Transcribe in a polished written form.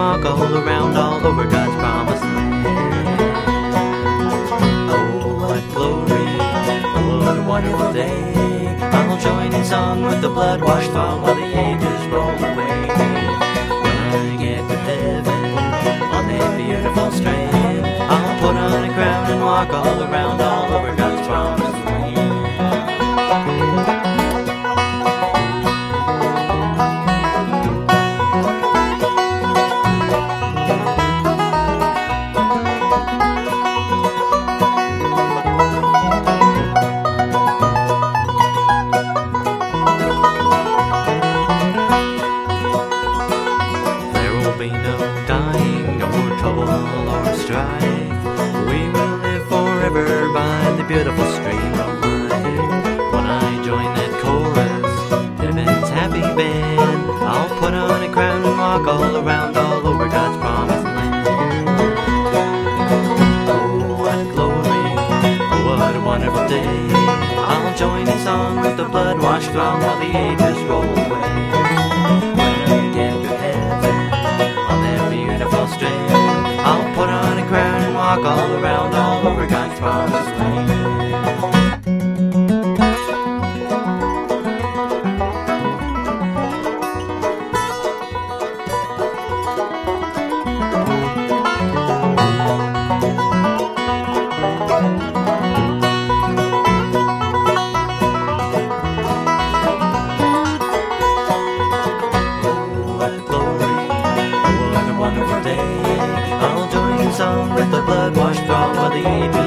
walk all around, all over God's promised land. Oh, what glory, oh, what a wonderful day. I'll join in song with the blood-washed throng while the ages roll away. When I get to heaven, on that beautiful strand, I'll put on a crown and walk all around, all over God's promised land. Be no dying, no more trouble or strife. We will live forever by the beautiful stream of life. When I join that chorus, heaven's happy band, I'll put on a crown and walk all around, all over God's promised land. Oh, what glory, oh, what a wonderful day. I'll join in song with the blood-washed throng while the ages roll away. I'll put on a crown and walk all around, all over God's promised land. I'll join in song with the blood-washed throng while the ages